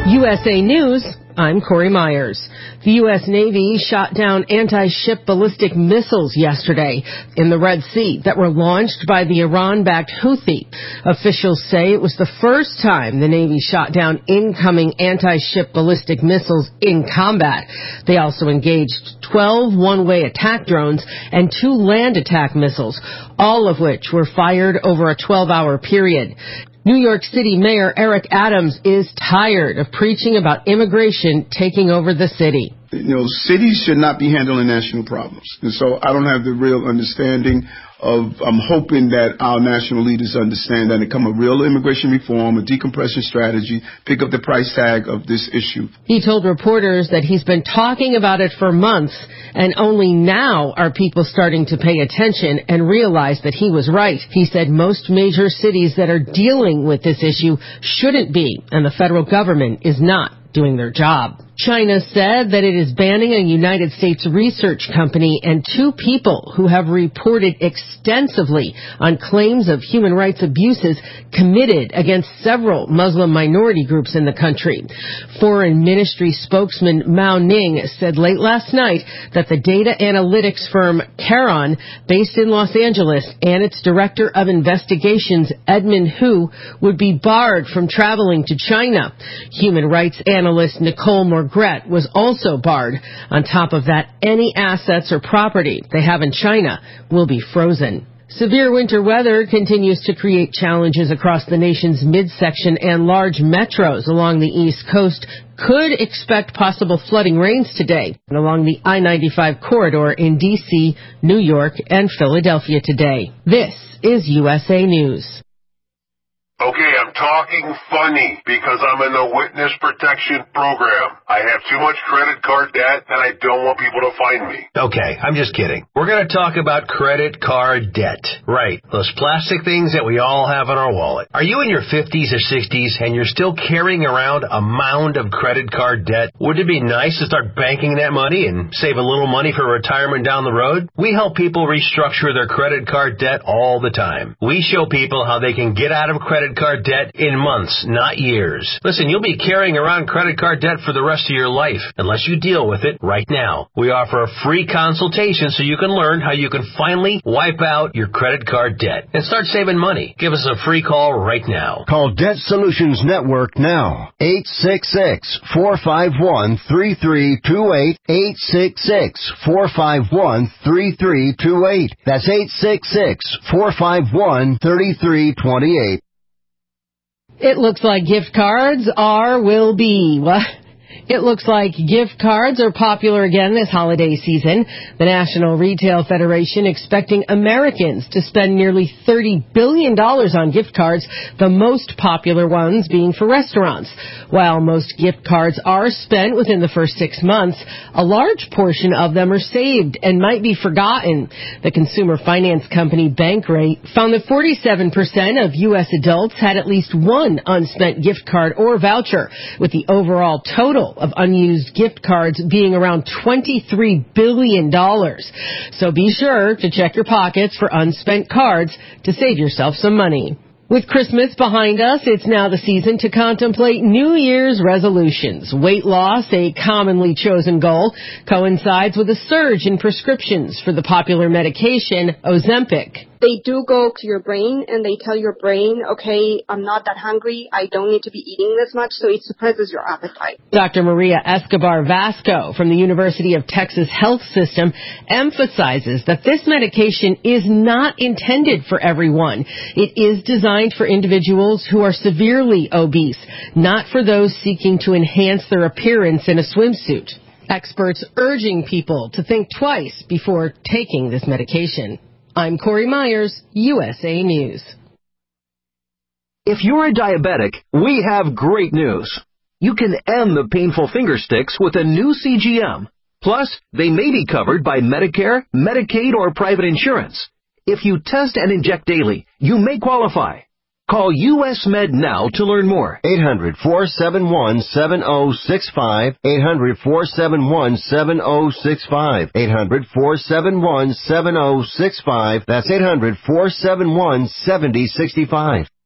USA News, I'm Corey Myers. The U.S. Navy shot down anti-ship ballistic missiles yesterday in the Red Sea that were launched by the Iran-backed Houthi. Officials say it was the first time the Navy shot down incoming anti-ship ballistic missiles in combat. They also engaged 12 one-way attack drones and 2 land attack missiles, all of which were fired over a 12-hour period. New York City Mayor Eric Adams is tired of preaching about immigration taking over the city. Cities should not be handling national problems. And so I don't have the real understanding of, I'm hoping that our national leaders understand that and come a real immigration reform, a decompression strategy, pick up the price tag of this issue. He told reporters that he's been talking about it for months, and only now are people starting to pay attention and realize that he was right. He said most major cities that are dealing with this issue shouldn't be, and the federal government is not doing their job. China said that it is banning a United States research company and 2 people who have reported extensively on claims of human rights abuses committed against several Muslim minority groups in the country. Foreign Ministry spokesman Mao Ning said late last night that the data analytics firm Caron, based in Los Angeles, and its director of investigations, Edmund Hu, would be barred from traveling to China. Human rights analyst Nicole Morgret was also barred. On top of that, any assets or property they have in China will be frozen. Severe winter weather continues to create challenges across the nation's midsection, and large metros along the East Coast could expect possible flooding rains today and along the I-95 corridor in D.C., New York, and Philadelphia today. This is USA News. Okay, I'm talking funny because I'm in the witness protection program. I have too much credit card debt and I don't want people to find me. Okay, I'm just kidding. We're going to talk about credit card debt. Right, those plastic things that we all have in our wallet. Are you in your 50s or 60s and you're still carrying around a mound of credit card debt? Would it be nice to start banking that money and save a little money for retirement down the road? We help people restructure their credit card debt all the time. We show people how they can get out of credit card debt in months, not years. Listen, you'll be carrying around credit card debt for the rest of your life unless you deal with it right now. We offer a free consultation so you can learn how you can finally wipe out your credit card debt and start saving money. Give us a free call right now. Call Debt Solutions Network now. 866-451-3328. 866-451-3328. That's 866-451-3328. It looks like gift cards will be. What? It looks like gift cards are popular again this holiday season. The National Retail Federation expecting Americans to spend nearly $30 billion on gift cards, the most popular ones being for restaurants. While most gift cards are spent within the first 6 months, a large portion of them are saved and might be forgotten. The consumer finance company Bankrate found that 47% of U.S. adults had at least one unspent gift card or voucher, with the overall total of unused gift cards being around $23 billion. So be sure to check your pockets for unspent cards to save yourself some money. With Christmas behind us, it's now the season to contemplate New Year's resolutions. Weight loss, a commonly chosen goal, coincides with a surge in prescriptions for the popular medication Ozempic. They do go to your brain and they tell your brain, okay, I'm not that hungry, I don't need to be eating this much, so it suppresses your appetite. Dr. Maria Escobar Vasco from the University of Texas Health System emphasizes that this medication is not intended for everyone. It is designed for individuals who are severely obese, not for those seeking to enhance their appearance in a swimsuit. Experts urging people to think twice before taking this medication. I'm Corey Myers, USA News. If you're a diabetic, we have great news. You can end the painful finger sticks with a new CGM. Plus, they may be covered by Medicare, Medicaid, or private insurance. If you test and inject daily, you may qualify. Call US Med now to learn more. 800-471-7065. 800-471-7065. 800-471-7065. That's 800-471-7065.